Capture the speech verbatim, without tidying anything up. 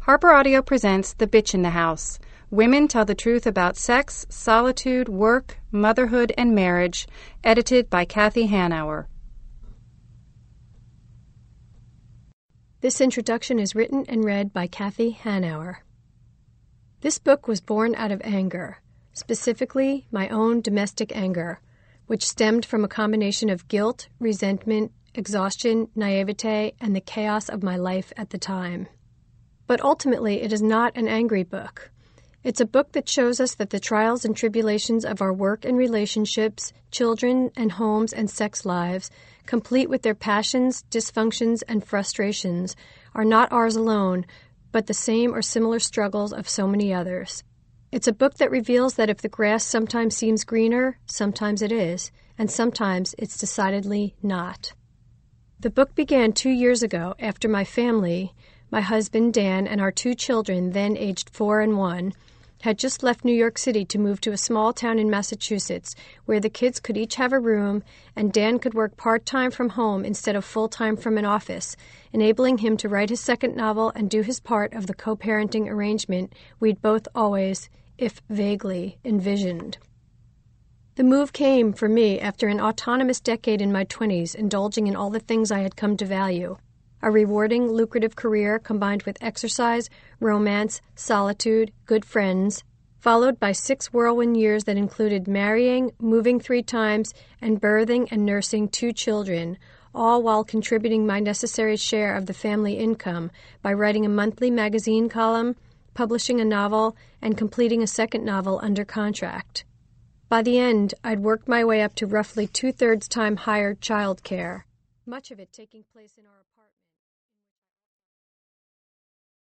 Harper Audio presents The Bitch in the House. Women tell the truth about sex, solitude, work, motherhood, and marriage. Edited by Kathy Hanauer. This introduction is written and read by Kathy Hanauer. This book was born out of anger, specifically my own domestic anger, which stemmed from a combination of guilt, resentment, exhaustion, naivete, and the chaos of my life at the time. But ultimately, it is not an angry book. It's a book that shows us that the trials and tribulations of our work and relationships, children and homes and sex lives, complete with their passions, dysfunctions, and frustrations, are not ours alone, but the same or similar struggles of so many others. It's a book that reveals that if the grass sometimes seems greener, sometimes it is, and sometimes it's decidedly not. The book began two years ago after my family, my husband Dan, and our two children, then aged four and one, had just left New York City to move to a small town in Massachusetts where the kids could each have a room and Dan could work part-time from home instead of full-time from an office, enabling him to write his second novel and do his part of the co-parenting arrangement we'd both always, if vaguely, envisioned. The move came, for me, after an autonomous decade in my twenties, indulging in all the things I had come to value. A rewarding, lucrative career combined with exercise, romance, solitude, good friends, followed by six whirlwind years that included marrying, moving three times, and birthing and nursing two children, all while contributing my necessary share of the family income by writing a monthly magazine column, publishing a novel, and completing a second novel under contract. By the end, I'd worked my way up to roughly two-thirds time hired child care, much of it taking place in our apartment.